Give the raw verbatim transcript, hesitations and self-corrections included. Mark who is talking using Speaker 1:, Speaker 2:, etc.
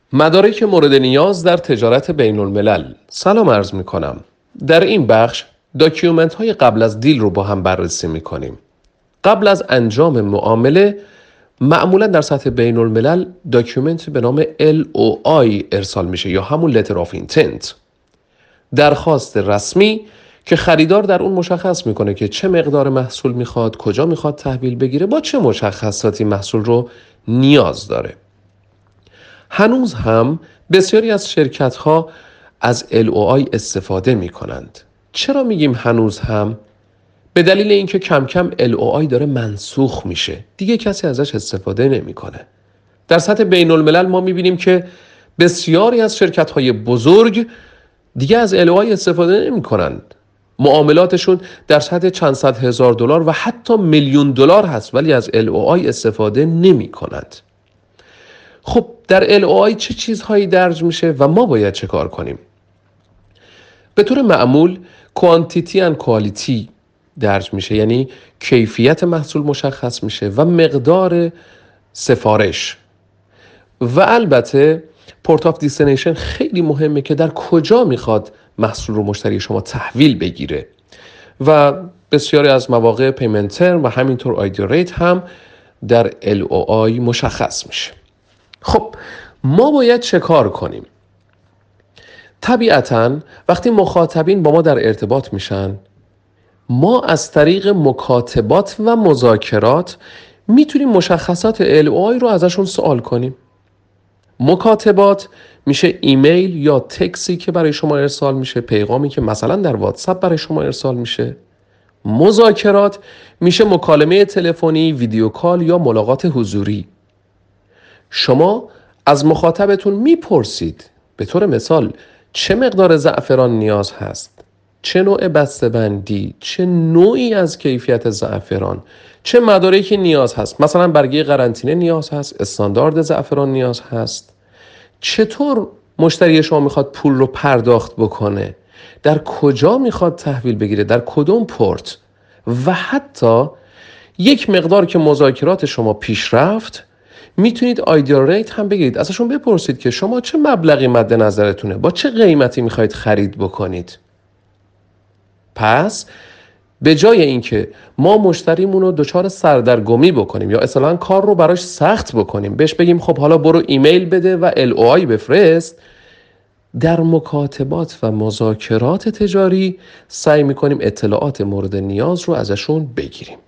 Speaker 1: مدارک مورد نیاز در تجارت بین الملل. سلام عرض می کنم. در این بخش داکیومنت های قبل از دیل رو با هم بررسی می کنیم. قبل از انجام معامله معمولا در سطح بین الملل داکیومنت به نام ال او آی ارسال میشه یا همون Letter of Intent. درخواست رسمی که خریدار در اون مشخص میکنه که چه مقدار محصول میخواد، کجا میخواد تحویل بگیره، با چه مشخصاتی محصول رو نیاز داره. هنوز هم بسیاری از شرکت ها از ال او آی استفاده می کنند. چرا میگیم هنوز هم؟ به دلیل اینکه کم کم ال او آی داره منسوخ میشه. دیگه کسی ازش استفاده نمیکنه. در سطح بین الملل ما میبینیم که بسیاری از شرکت های بزرگ دیگه از ال او آی استفاده نمی کنند. معاملاتشون در سطح چند صد هزار دلار و حتی میلیون دلار هست ولی از ال او آی استفاده نمی کنند. خب در ال او آی چه چیزهایی درج میشه و ما باید چه کار کنیم؟ به طور معمول کوانتیتی اند کوالیتی درج میشه، یعنی کیفیت محصول مشخص میشه و مقدار سفارش. و البته پورت آف دیستینیشن خیلی مهمه که در کجا میخواد محصول رو مشتری شما تحویل بگیره و بسیاری از مواقع پیمنت ترم و همینطور آیدی ریت هم در ال او آی مشخص میشه. خب ما باید چه کار کنیم؟ طبیعتاً وقتی مخاطبین با ما در ارتباط میشن، ما از طریق مکاتبات و مذاکرات میتونیم مشخصات ال او آی رو ازشون سوال کنیم. مکاتبات میشه ایمیل یا تکسی که برای شما ارسال میشه، پیغامی که مثلا در واتساپ برای شما ارسال میشه. مذاکرات میشه مکالمه تلفنی، ویدیو کال یا ملاقات حضوری. شما از مخاطبتون میپرسید به طور مثال چه مقدار زعفران نیاز هست، چه نوع بسته‌بندی، چه نوعی از کیفیت زعفران، چه مدارکی نیاز هست، مثلا برگه قرنطینه نیاز هست، استاندارد زعفران نیاز هست، چطور مشتری شما میخواد پول رو پرداخت بکنه، در کجا میخواد تحویل بگیره، در کدوم پورت، و حتی یک مقدار که مذاکرات شما پیش رفت میتونید آیدی ریت هم بگیرید، ازشون بپرسید که شما چه مبلغی مد نظرتونه، با چه قیمتی میخواید خرید بکنید. پس به جای اینکه ما مشتریمون رو دچار سردرگمی بکنیم یا اصلا کار رو براش سخت بکنیم، بهش بگیم خب حالا برو ایمیل بده و ال او آی بفرست، در مکاتبات و مذاکرات تجاری سعی میکنیم اطلاعات مورد نیاز رو ازشون بگیریم.